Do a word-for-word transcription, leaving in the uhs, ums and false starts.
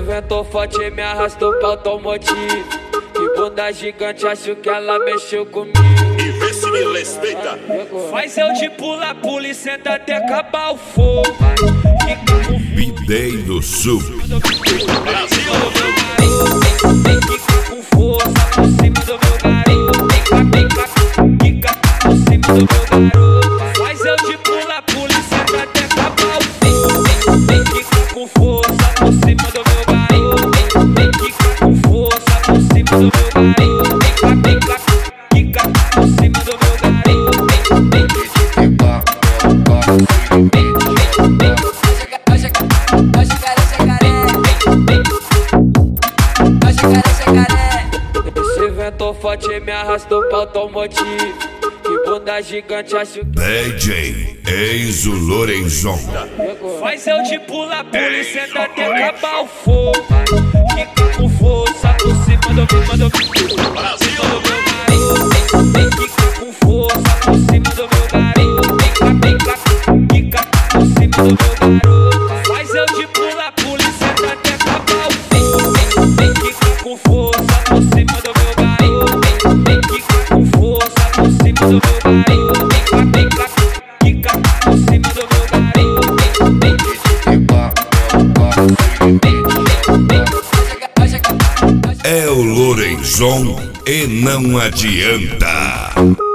ventou forte e me arrastou pra automotivo. Que bunda gigante, acho que ela mexeu comigo. E vê se me respeita. Faz eu de pula, pula e senta até acabar o fogo. B-Day do Sul. Brasil. Fica com força por cima do meu garoto. Fica por cima do meu garoto. Faz eu de pula, pula e senta até acabar o fogo. Fica com força por cima do meu garoto. Fica com força por cima do meu garoto. Fica, fica por cima do meu garoto. Esse ventou forte e me arrastou pra automotivo. Que bunda gigante, acho que D J Enzo Lorenzon. faz eu de pula, pula e senta até acabar o fogo. Fica com força por cima do meu garoto. Fica com força por cima do meu garoto. Fica, fica por cima do meu garoto. Faz eu de pula, pula e senta até acabar o fogo. Fica com força por cima do meu garoto. Fica com força por cima do meu garoto. Fica, fica por cima do meu garoto. É o Lorenzon e não adianta.